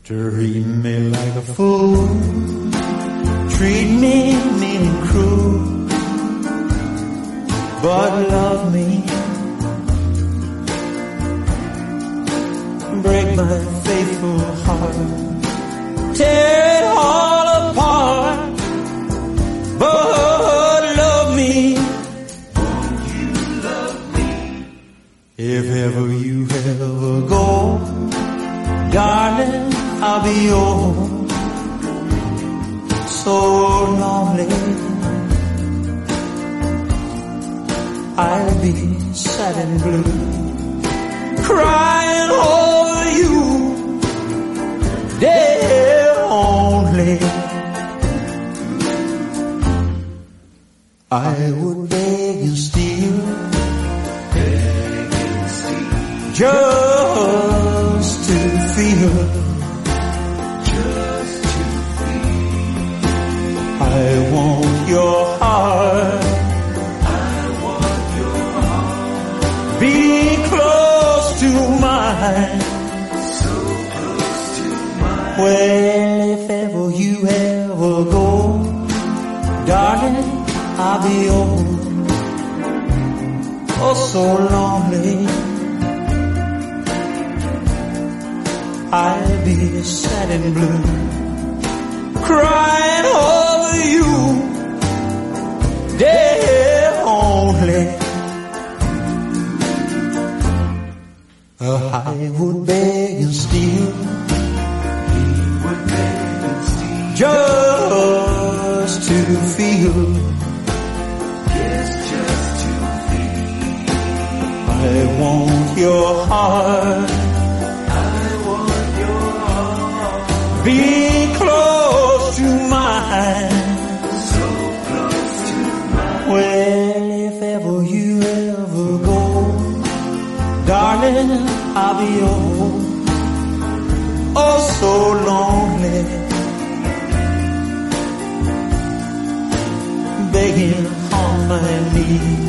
Treat me like a fool, treat me mean and cruel, but love me. Break my faithful heart, tear it all apart, but love me. Won't you love me? If ever you ever go, darling, I'll be yours. So lonely, I'll be sad and blue, crying over you, dear only. I would beg and steal, just to feel. I want your heart, I want your heart, be close to mine, so close to mine. Well, if ever you ever go, darling, I'll be yours. Oh, so lonely, I'll be sad and blue, crying over you, dear only. I would beg and steal, just to feel, just to feel. I want your heart, I want your heart, be close to mine, so close to mine. Well, if ever you ever go, darling, I'll be yours. Oh, so lonely, begging on my knees.